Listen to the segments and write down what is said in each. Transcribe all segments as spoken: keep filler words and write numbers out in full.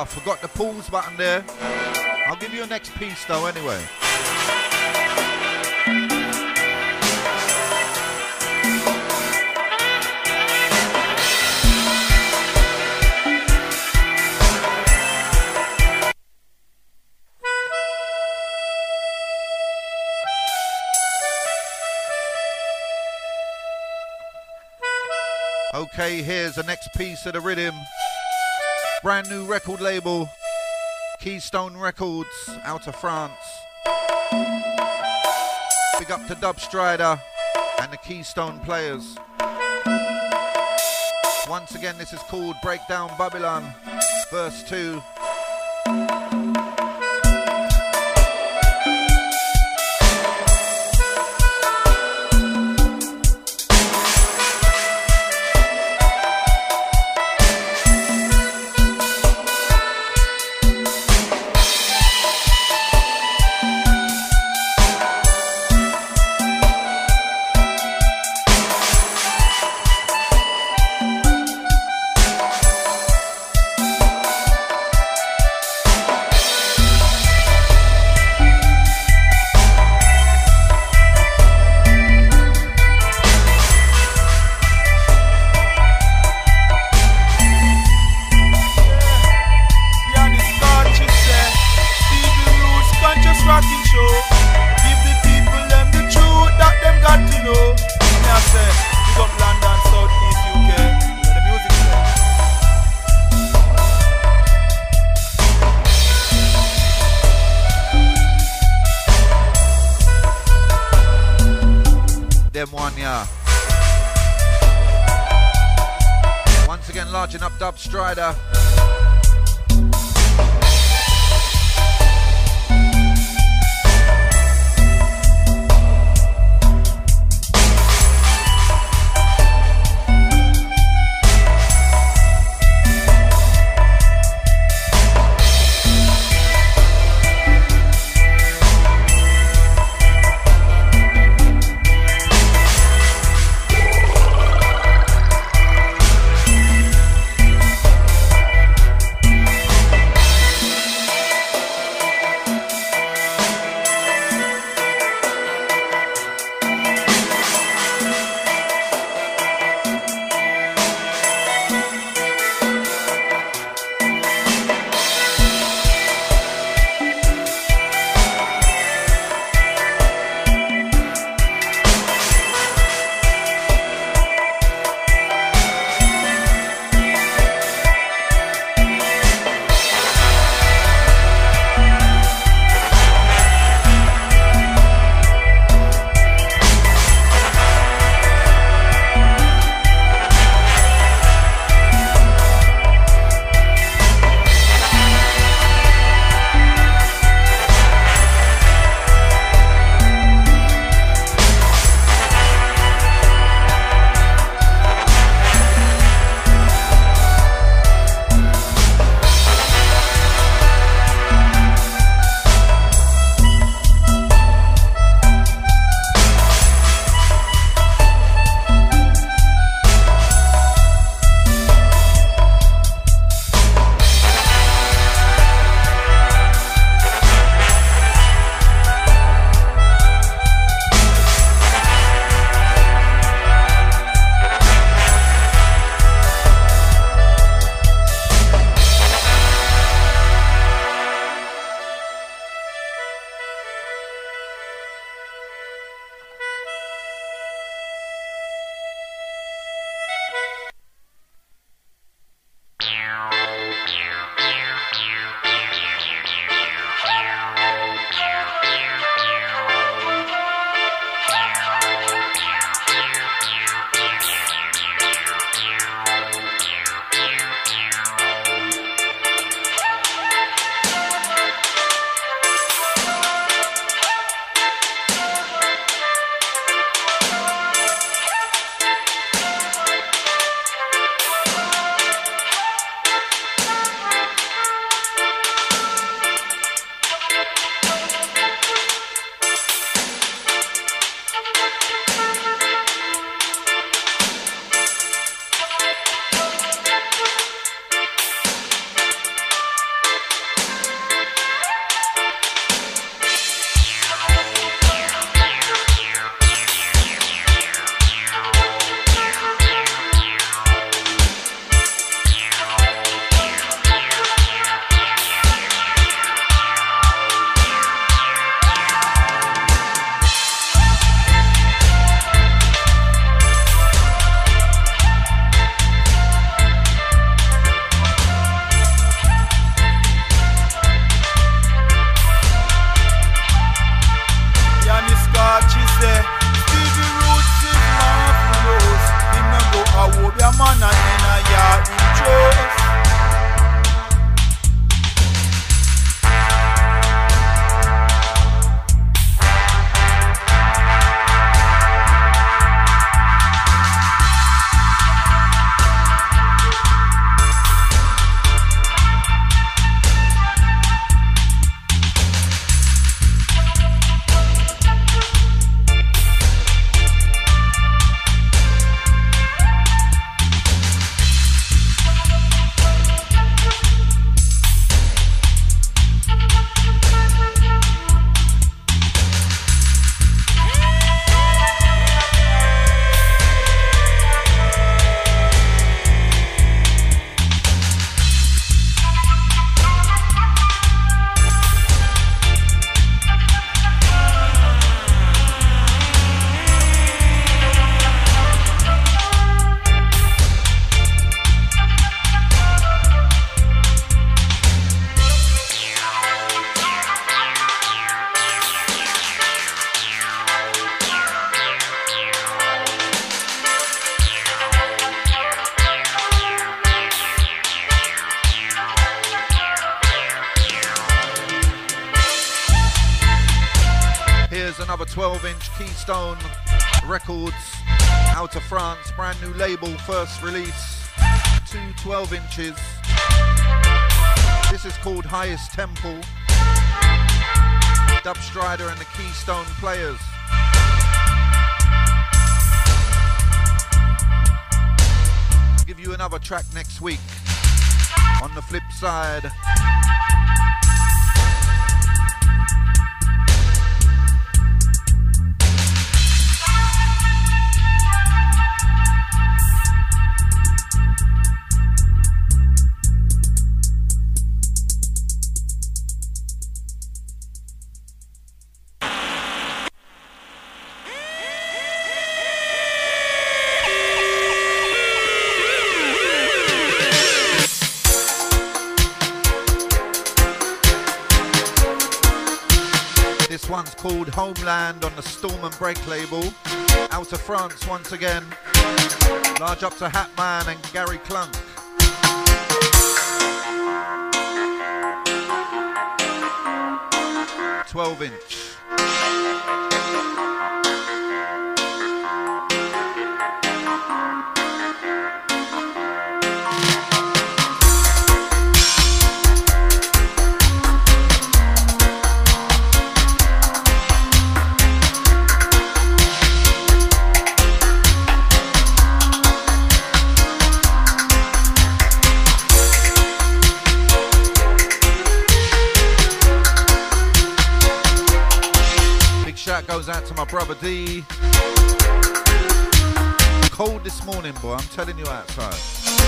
forgot the pause button there. I'll give you a next piece though anyway. Okay, here's the next piece of the rhythm. Brand new record label, Keystone Records, out of France. Big up to Dub Strider and the Keystone Players. Once again, this is called Breakdown Babylon, verse two. Dub Strider. twelve inch, Keystone Records, out of France, brand new label, first release, two twelve inches. This is called Highest Temple, Dub Strider and the Keystone Players. Give you another track next week. On the flip side, one's called Homeland on the Storm and Break label, out of France once again, large up to Hatman and Gary Clunk. twelve inch. Goes out to my brother D. Cold this morning, boy, I'm telling you, outside.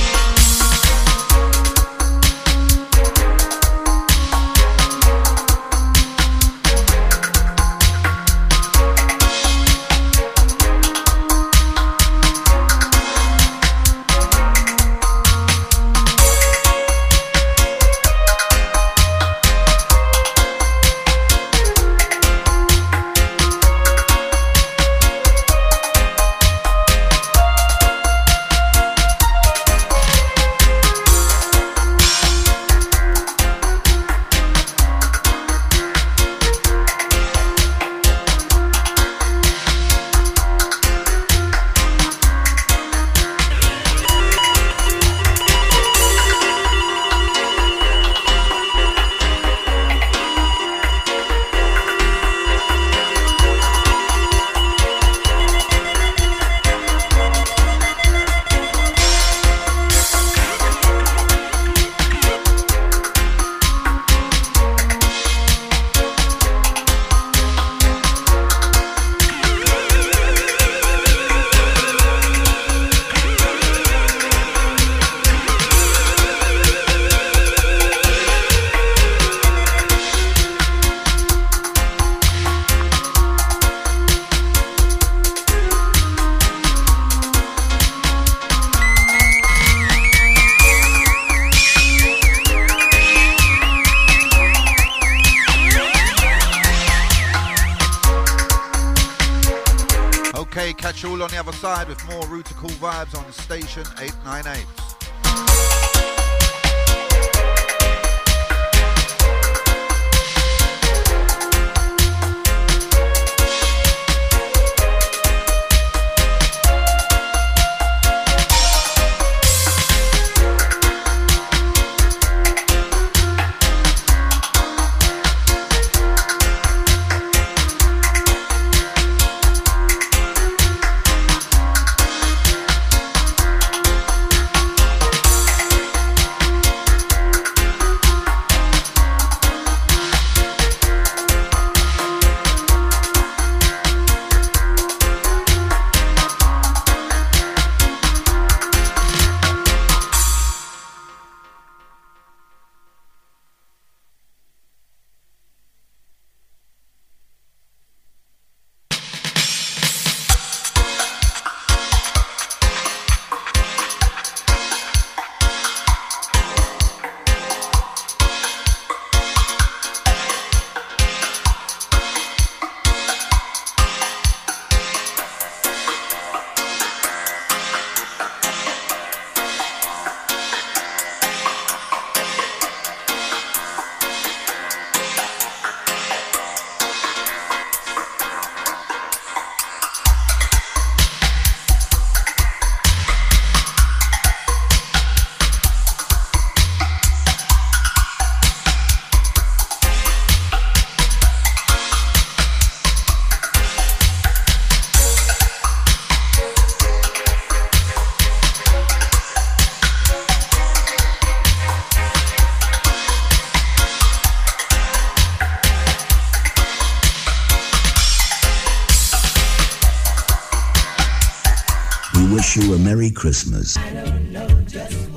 Catch you all on the other side with more Rutical vibes on Station eight ninety-eight. wish you a Merry Christmas. I don't know just